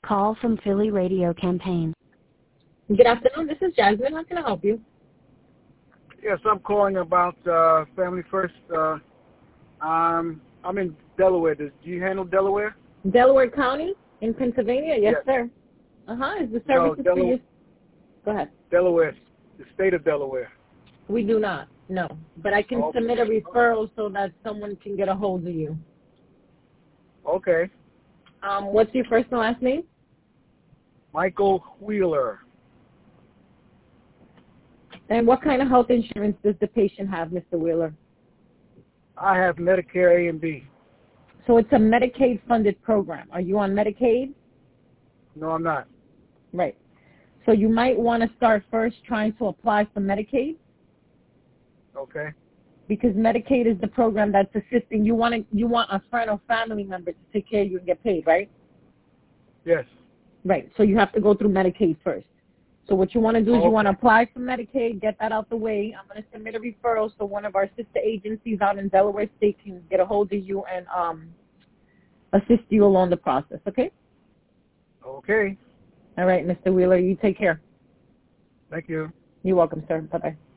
Call from Philly Radio campaign. Good afternoon. This is Jasmine. How can I help you? Yes, I'm calling about Family First. I'm in Delaware. Do you handle Delaware? Delaware County in Pennsylvania? Yes, sir. Is the service for you? Go ahead. Delaware, the state of Delaware. We do not, no. But I can submit a referral so that someone can get a hold of you. Okay. What's your first and last name? Michael Wheeler. And what kind of health insurance does the patient have, Mr. Wheeler? I have Medicare A and B. So it's a Medicaid-funded program. Are you on Medicaid? No, I'm not. Right. So you might want to start first trying to apply for Medicaid. Okay. Because Medicaid is the program that's assisting. You want a friend or family member to take care of you and get paid, right? Yes. Right. So you have to go through Medicaid first. So what you want to do is you want to apply for Medicaid, get that out the way. I'm going to submit a referral so one of our sister agencies out in Delaware State can get a hold of you and assist you along the process, okay? Okay. All right, Mr. Wheeler, you take care. Thank you. You're welcome, sir. Bye-bye.